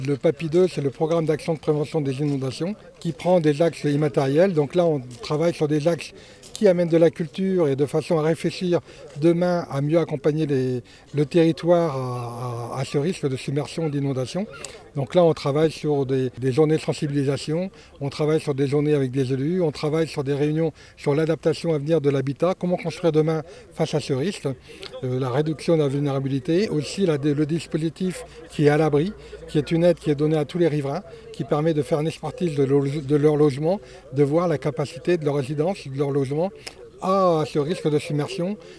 Le PAPI 2, c'est le programme d'action de prévention des inondations qui prend des axes immatériels. Donc là, on travaille sur des axes qui amènent de la culture et de façon à réfléchir demain à mieux accompagner le territoire à ce risque de submersion, d'inondation. Donc là, on travaille sur des journées de sensibilisation, on travaille sur des journées avec des élus, on travaille sur des réunions sur l'adaptation à venir de l'habitat, comment construire demain face à ce risque, la réduction de la vulnérabilité, aussi le dispositif qui est à l'abri, qui est une aide qui est donnée à tous les riverains, qui permet de faire une expertise de leur logement, de voir la capacité de leur résidence, de leur logement à ce risque de submersion